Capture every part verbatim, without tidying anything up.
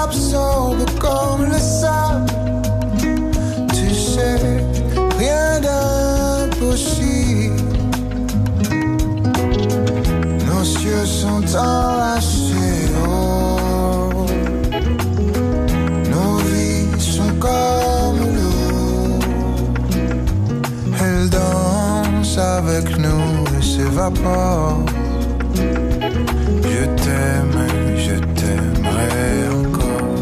m'absorbe comme le sable. Tu sais, rien d'impossible. Nos cieux sont enlacés, oh. Nos vies sont comme l'eau. Elles dansent avec nous et s'évaporent. Je t'aime, je t'aimerai encore.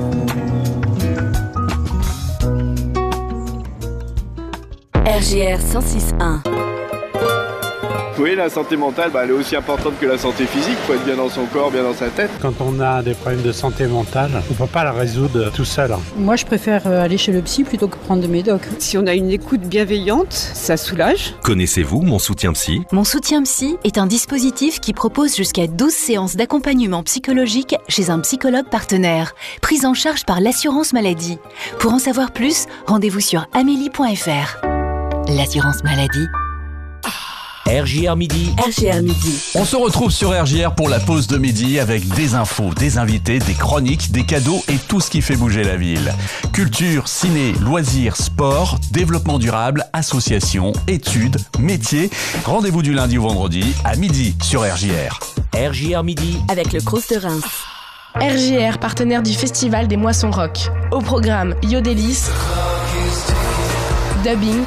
R J R cent six point un. Oui, la santé mentale, bah, elle est aussi importante que la santé physique. Il faut être bien dans son corps, bien dans sa tête. Quand on a des problèmes de santé mentale, on ne peut pas la résoudre tout seul. Moi, je préfère aller chez le psy plutôt que prendre de médoc. Si on a une écoute bienveillante, ça soulage. Connaissez-vous Mon Soutien Psy ? Mon Soutien Psy est un dispositif qui propose jusqu'à douze séances d'accompagnement psychologique chez un psychologue partenaire, prise en charge par l'assurance maladie. Pour en savoir plus, rendez-vous sur amélie point f r. L'assurance maladie. R J R Midi. R J R Midi. On se retrouve sur R J R pour la pause de midi avec des infos, des invités, des chroniques, des cadeaux et tout ce qui fait bouger la ville. Culture, ciné, loisirs, sport, développement durable, associations, études, métiers. Rendez-vous du lundi au vendredi à midi sur R J R. R J R Midi. Avec le Crous de Reims. R J R, partenaire du Festival des Moissons Rock. Au programme Yodelis, Dubbing,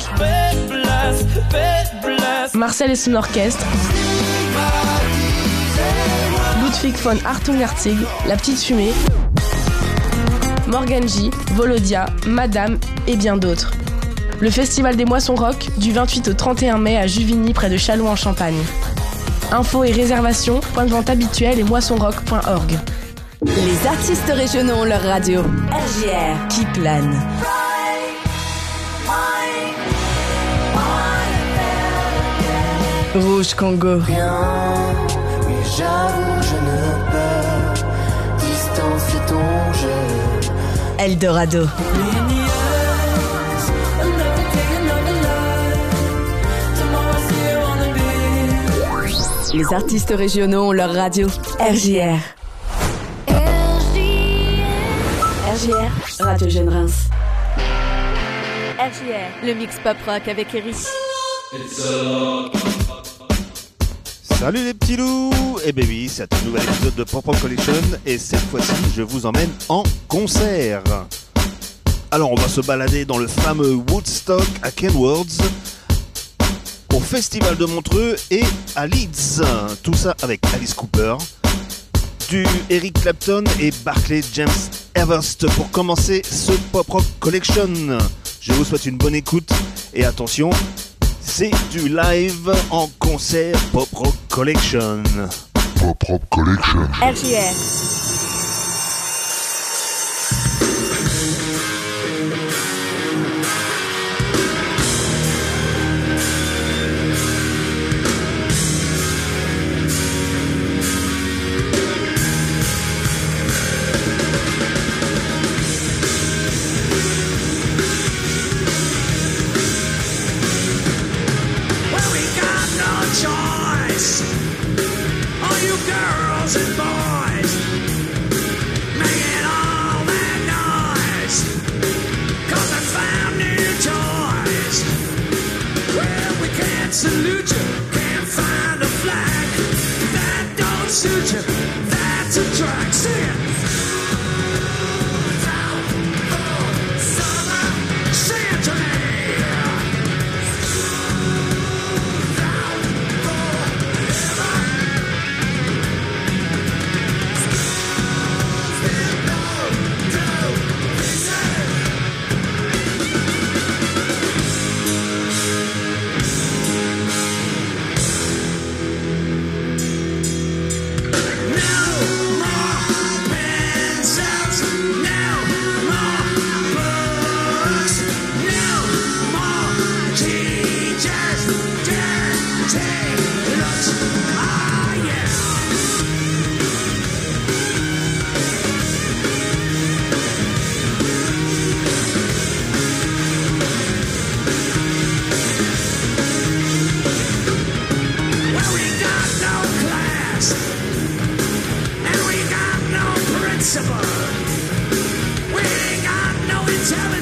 Marcel et son orchestre, Ludwig von Hartung-Herzig, La Petite Fumée, Morgan J, Volodia, Madame et bien d'autres. Le Festival des Moissons Rock du vingt-huit au trente et un mai à Juvigny près de Châlons en Champagne. Infos et réservations, point de vente habituel et moissonrock point org. Les artistes régionaux ont leur radio. R J R qui plane. Rouge Congo. Bien, mais j'avoue, je ne peux distancier ton jeu. Eldorado. Les artistes régionaux ont leur radio. R J R. R J R, Radio Jeune Reims. R J R, le mix pop rock avec Eric. Salut les petits loups. Eh ben oui, c'est un nouvel épisode de Pop Rock Collection et cette fois-ci, je vous emmène en concert. Alors, on va se balader dans le fameux Woodstock à Kenworth, au Festival de Montreux et à Leeds. Tout ça avec Alice Cooper, du Eric Clapton et Barclay James Everst pour commencer ce Pop Rock Collection. Je vous souhaite une bonne écoute et attention, c'est du live en concert Pop Rock Collection. Pop Rock Collection. R J R. Salute you, can't find a flag that don't suit you. That's a track. Sing it. Sing it to me.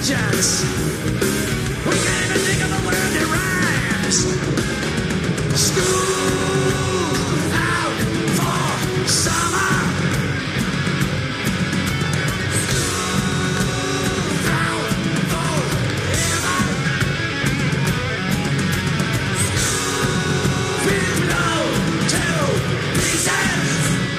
teenagers. We can't even think of a word that rhymes. School out for summer. School out forever. School below two pieces.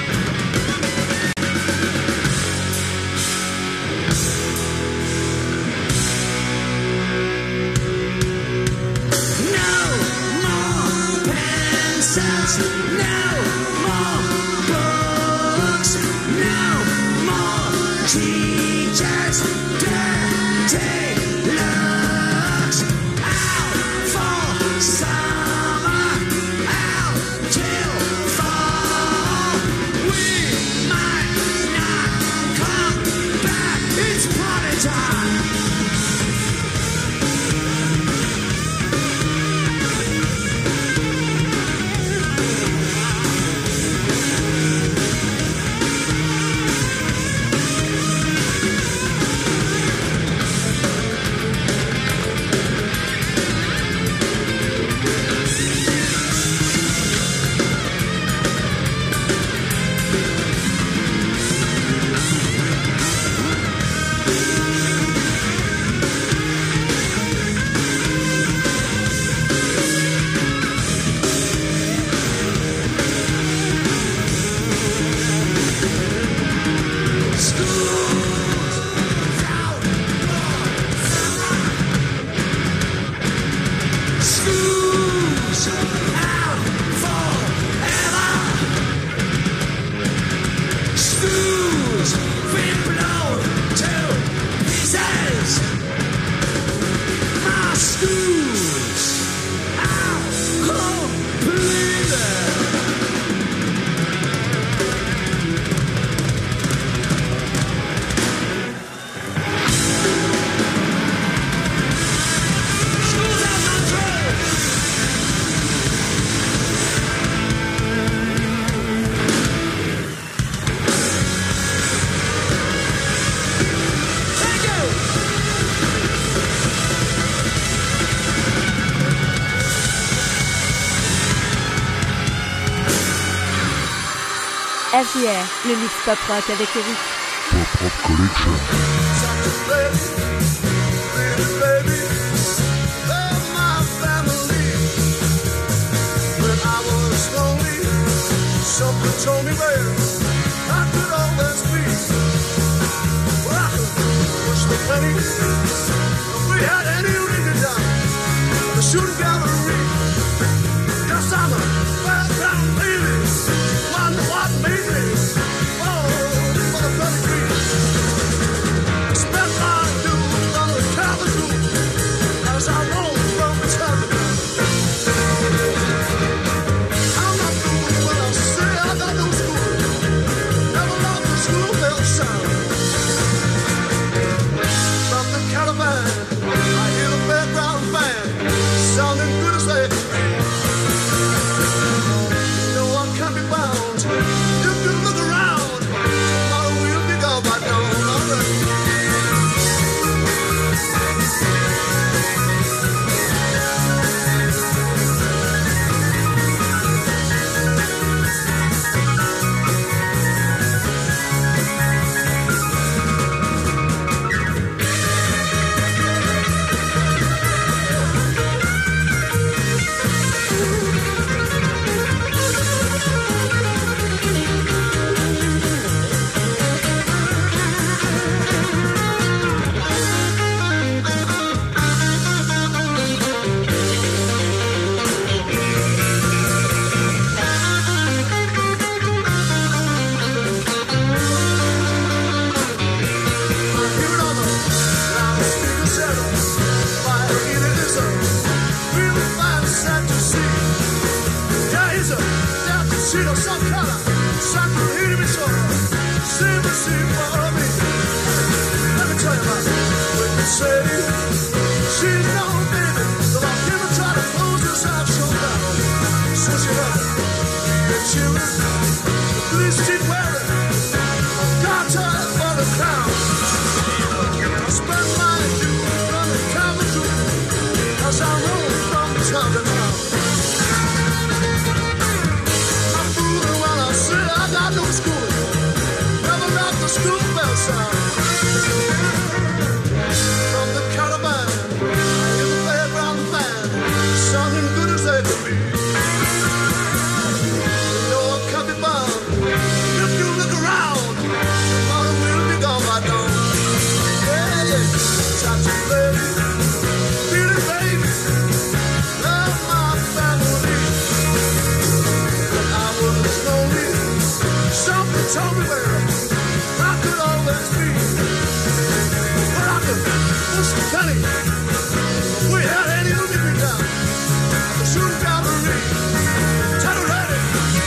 No more books, no more teachers, dirty looks. Out for summer, out till fall. We might not come back. It's party time. R J R, le mix pop rock avec Eric. Pop Rock Collection. Something told me where I could always be. Well, I could push the penny. If we had any ring down the shooting gallery. Yes, I'm a background baby. Wonder what made me fall for the pedigree. Spent my dues on the Calvary as I rolled from the town. Spend my school bell sound. From the caravan, in the playground band, sounding good as they could be. You know a copy bomb, if you look around, tomorrow will be gone by dawn. Yeah, yeah, shots of lady, feeling baby, love my family. When I was lonely, something told me where I could always be. Where I could push the penny. We had any look at me down. The shooting gallery. Tell her ready.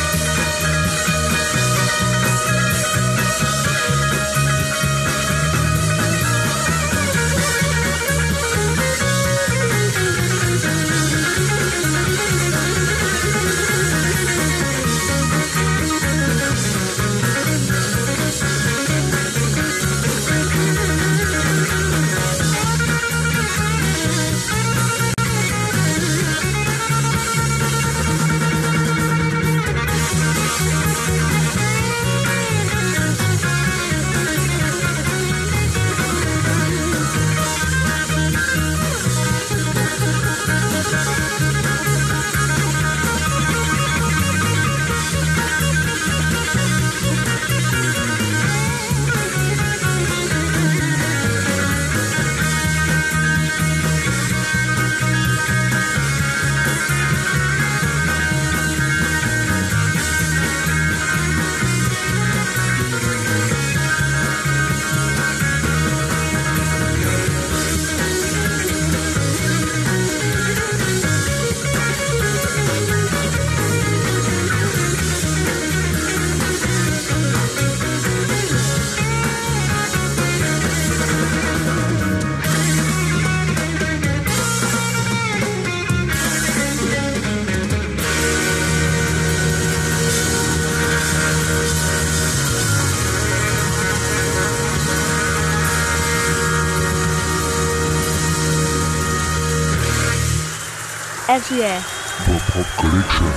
R J R. Pop Pop Collection.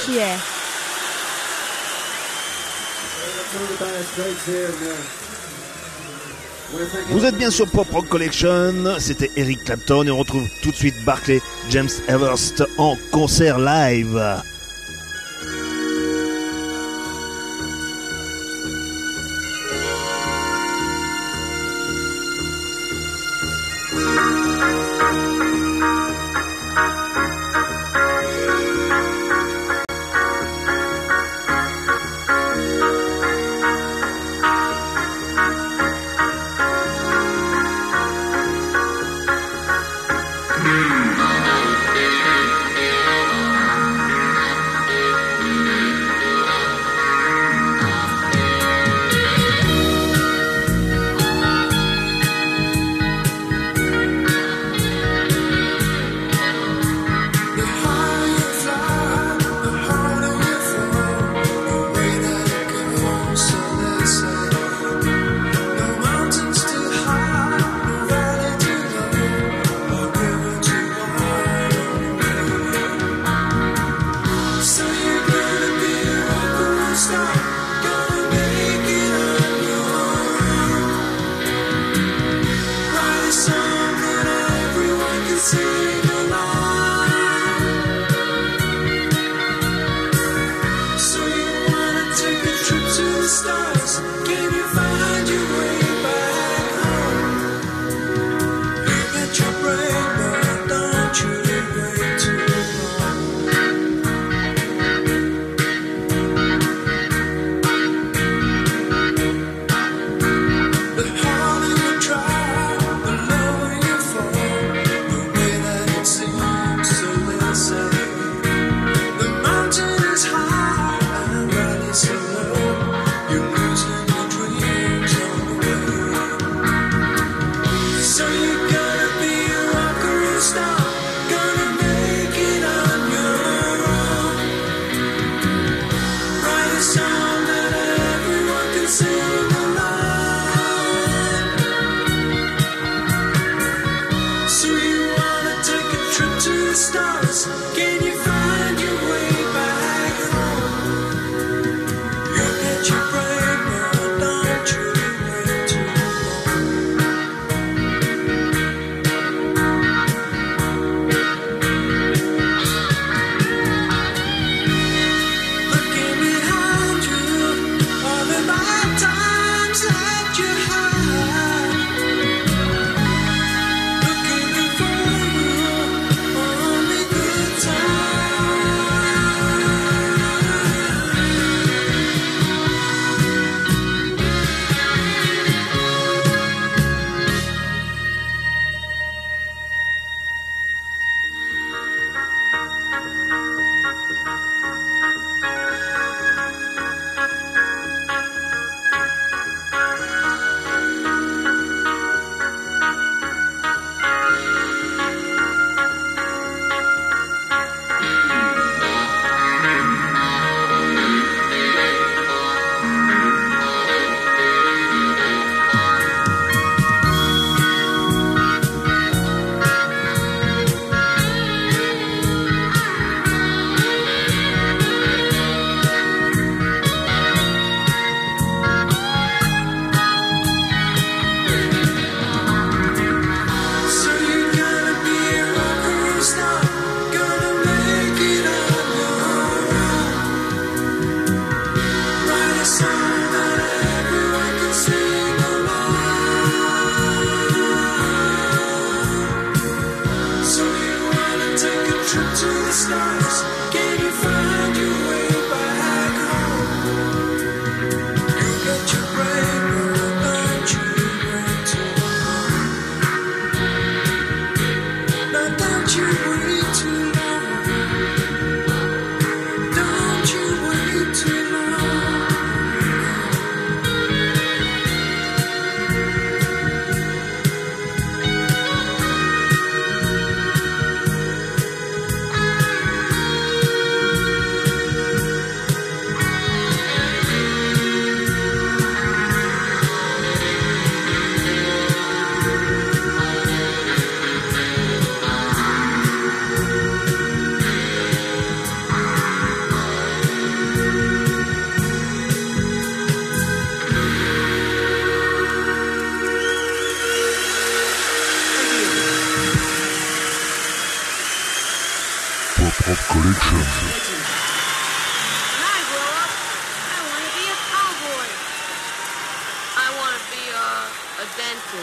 J R. Vous êtes bien sur Pop Rock Collection, c'était Eric Clapton et on retrouve tout de suite Barclay James Everest en concert live.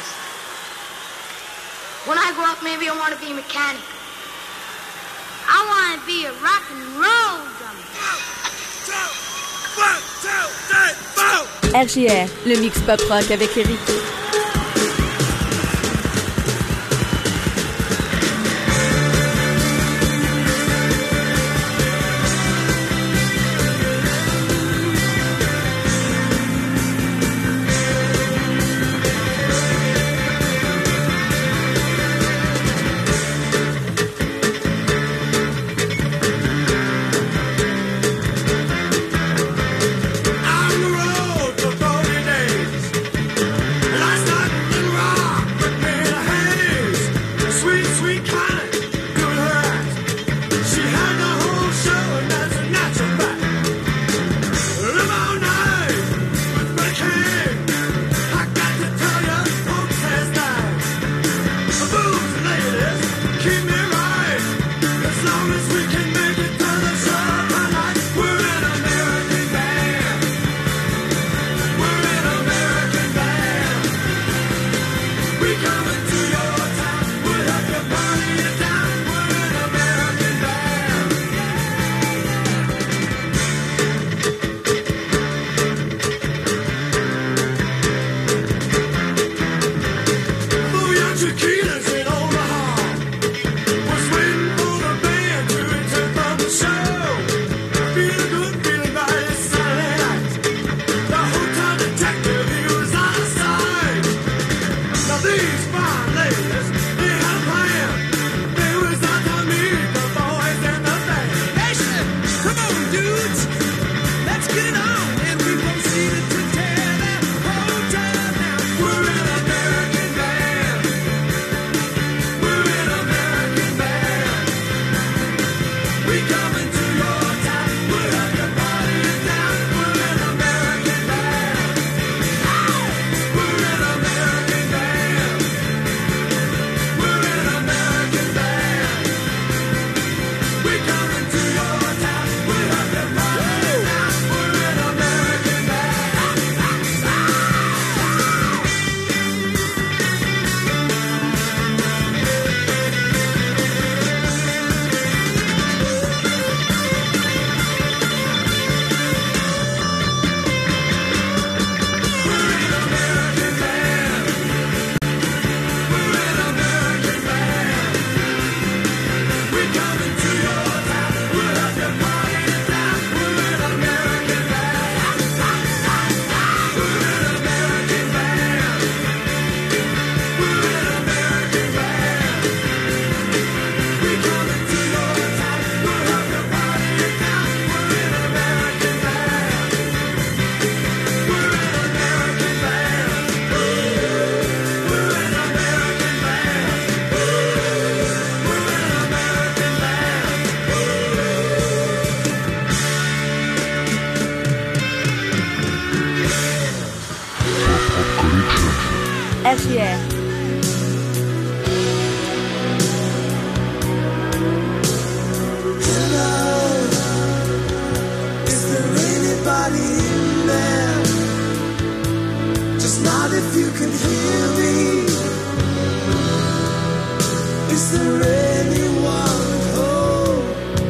was. When I grow up, maybe I want to be a mechanic. I want to be a rock and roll drummer. R J R, le mix pop rock avec Eric. R J R. If you can hear me, is there anyone at home?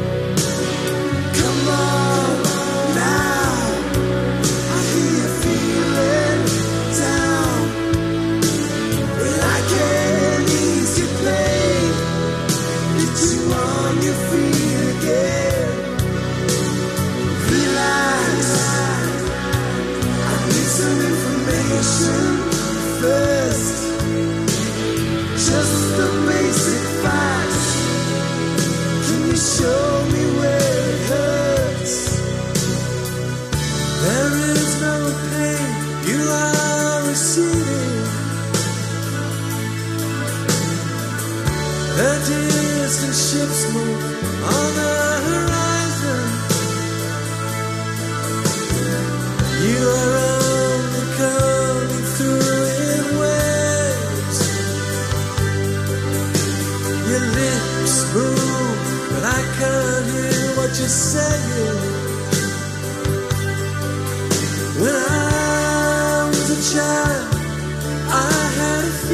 Come on now, I hear you feeling down. Well, I can ease your pain, get you on your feet again. Relax, I need some information. First, just the basic facts. Can you show me where it hurts? There is no pain you are receiving. The distant ships move on the horizon. You are only coming through. Your lips move, but I can't hear what you're saying. When I was a child, I had a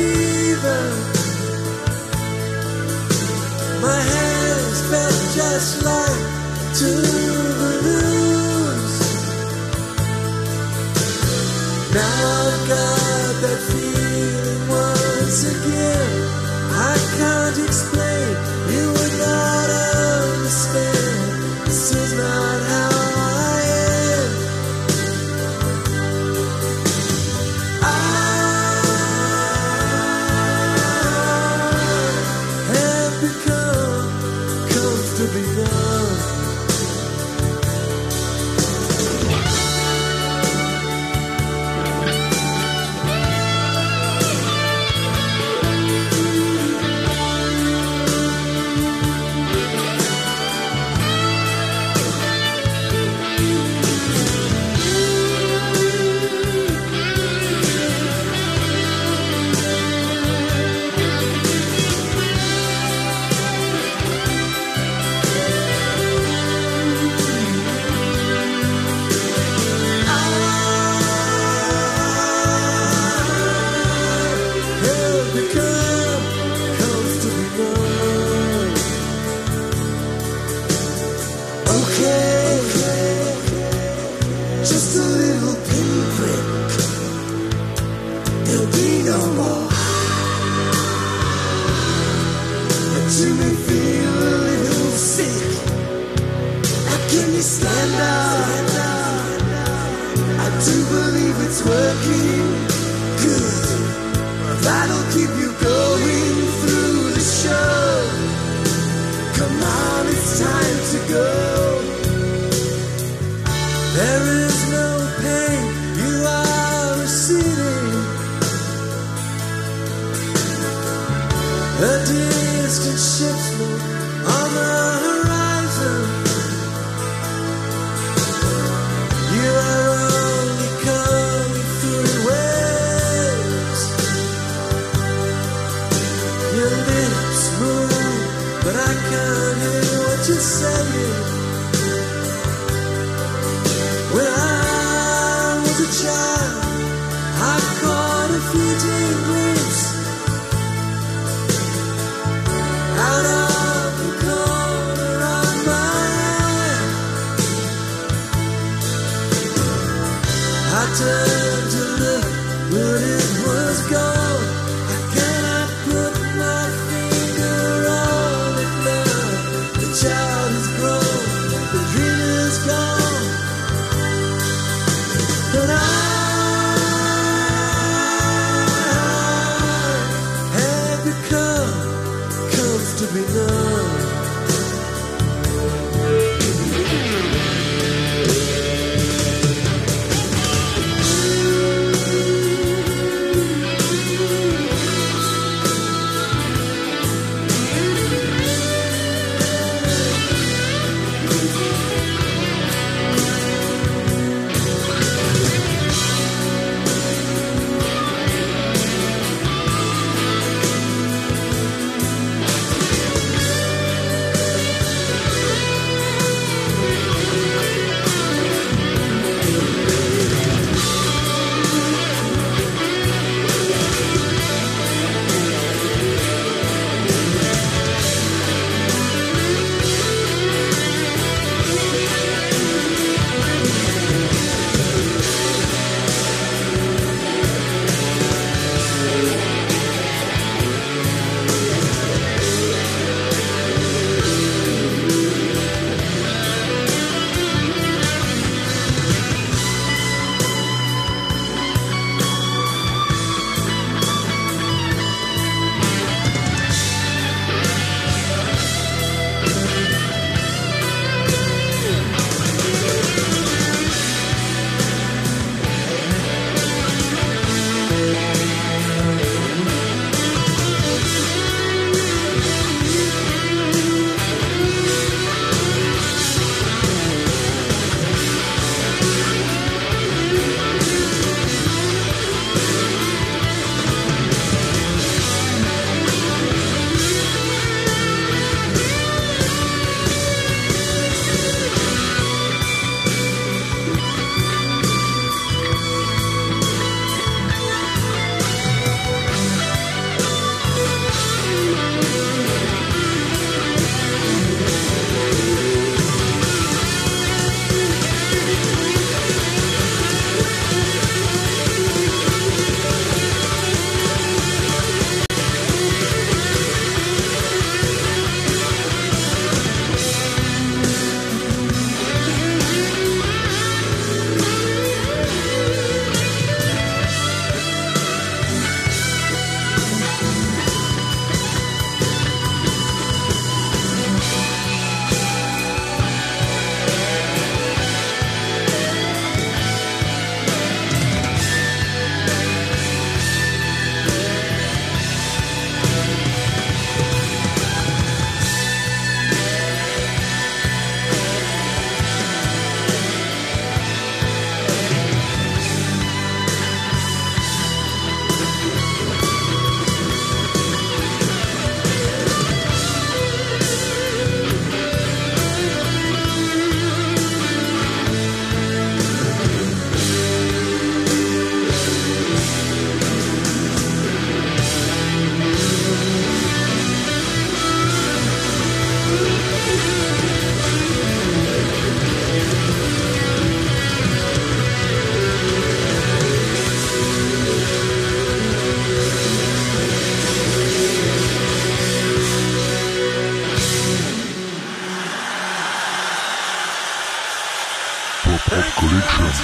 Collection.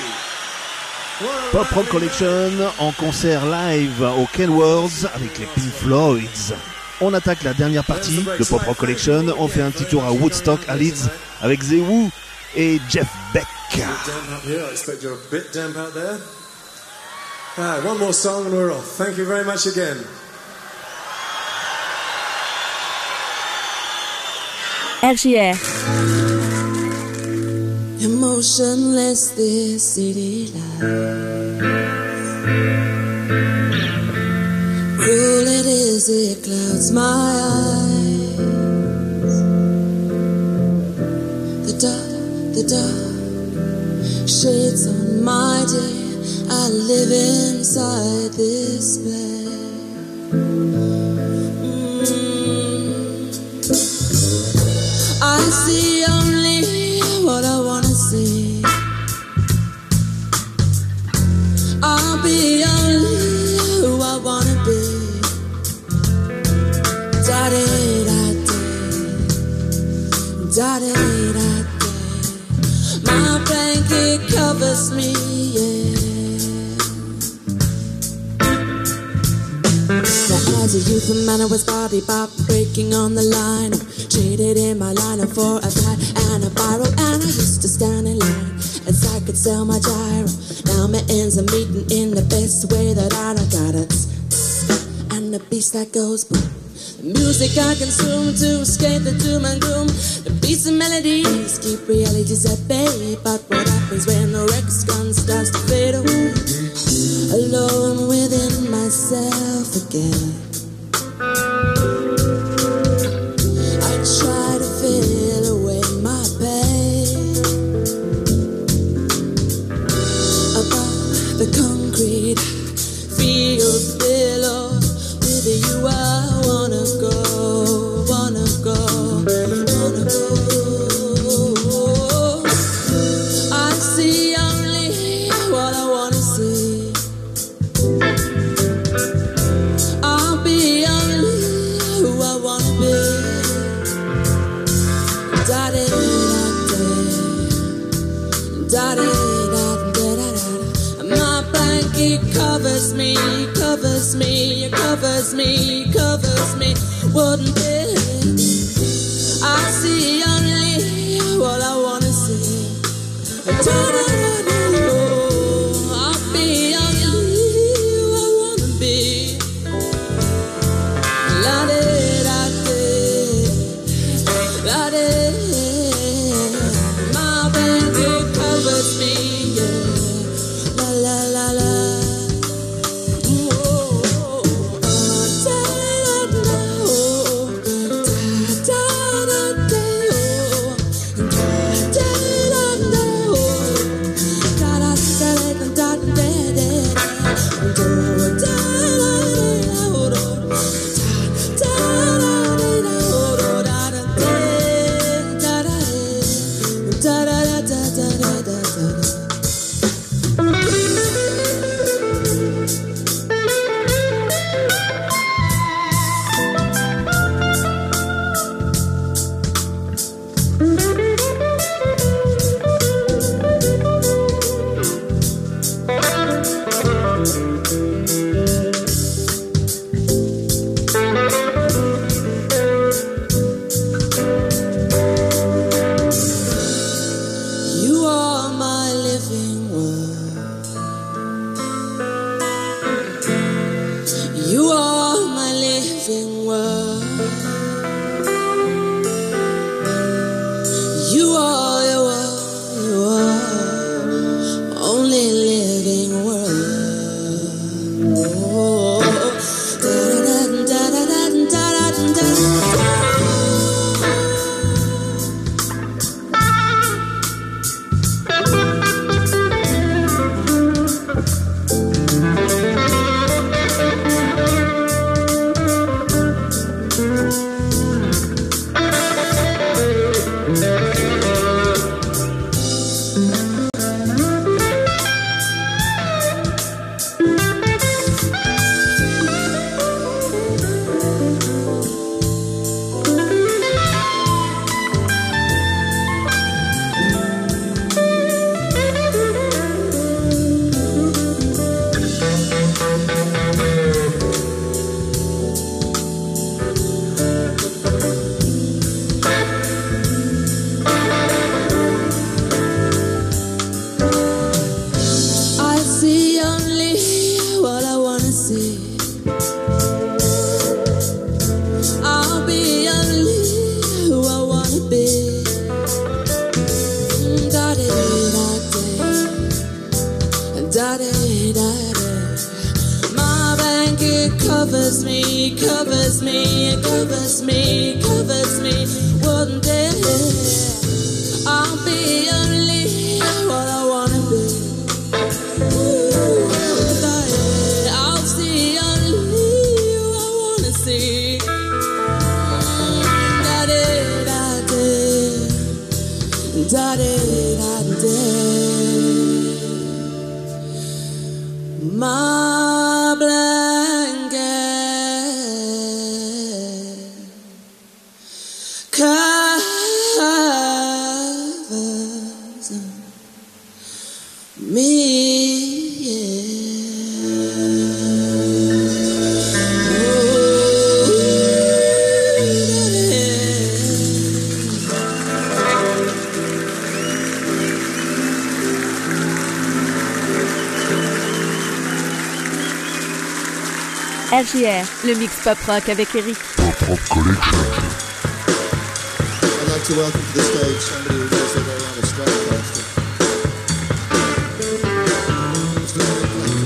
Pop Rock Collection en concert live au Kenworth avec les Pink Floyds. On attaque la dernière partie de Pop Rock Collection. On fait un petit tour à Woodstock, à Leeds, avec The Who et Jeff Beck. Alright, one more song and we're off. Thank you very much again. R J R. Emotionless this city life. Cruel it is, it clouds my eyes. The dark, the dark shades on my day. I live inside this bed. Mm. I see only what I wanna see. I'll be only who I wanna be. Da-de-da-da, da-de-da-da. My blanket covers me, yeah. As a youth, a man I was body bop, breaking on the line. Traded in my line for a tie and a barrel, and I used to stand in line as I could sell my gyro. Now my ends are meeting in the best way that I know. Got it, and the beast that goes boom. The music I consume to escape the doom and gloom. The beats and melodies keep realities at bay. But what happens when the Rex gun starts to fade away? Alone within myself again. I try to feel away my pain. Above the concrete fields below, with you I wanna go, wanna go, wanna go. I see only what I wanna see. I'll be only who I wanna be. Da-da-da-da, da-da-da-da-da-da. My blanket covers me, covers me, covers me, covers me. Wouldn't it? I see only what I wanna see. Da-da-da-da-da. I'll be only who I wanna be. La-da-da-da, la-da. My blanket covers me, yeah. La la la la. Whoa, uh, da-da-da-da. covers me, covers me, covers me, covers me. One day I'll be only what I wanna be. Ooh, I'll see only who I wanna see. Da da da da da da da. My blanket covers me. R J R, le mix pop rock avec Eric. Pop Rock Collection. I'd like to welcome to the stage somebody who does their very own Stratocaster. It's very eclectic.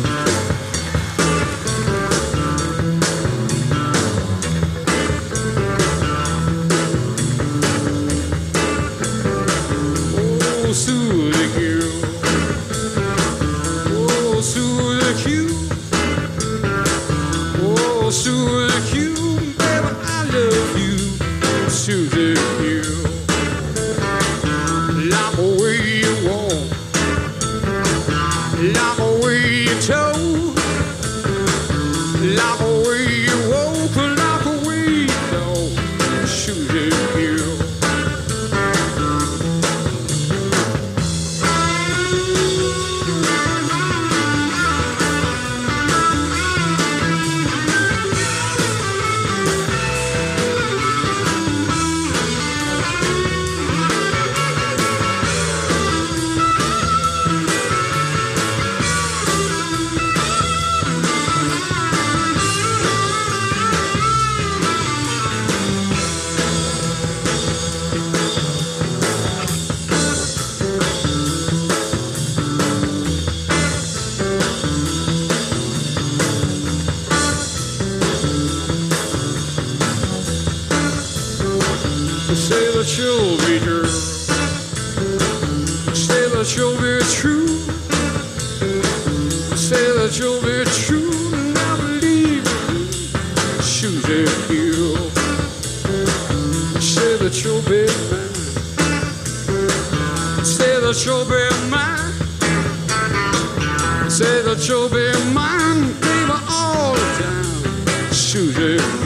Oh, Susie Q. Oh, Susie Q. Oh, Susie Q. Baby, I love you. Susie Q. Like the way you walk. Like the way you talk. Like the way you walk. Like the way you talk. Susie Q. Say that you'll be true. Say that you'll be true. Say that you'll be true. And I believe Susie Q. Say that you'll be mine. Say that you'll be mine. Say that you'll be mine, baby, all the time. Susie Q.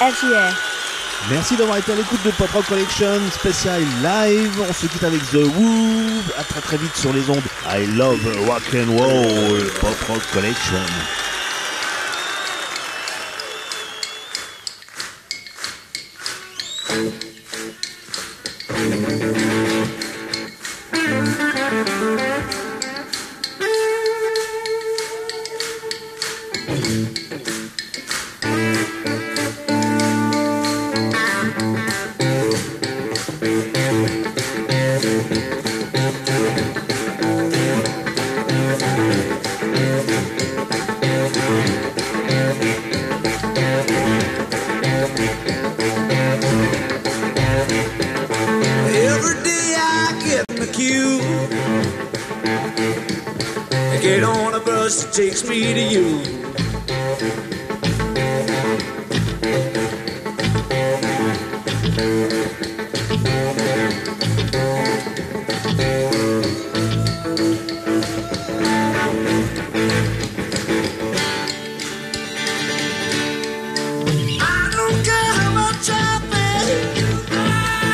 R J R. Merci d'avoir été à l'écoute de Pop Rock Collection spécial live. On se quitte avec The Who. À très très vite sur les ondes. I love rock and roll. Pop Rock Collection. Every day I get in the queue, I get on a bus that takes me to you.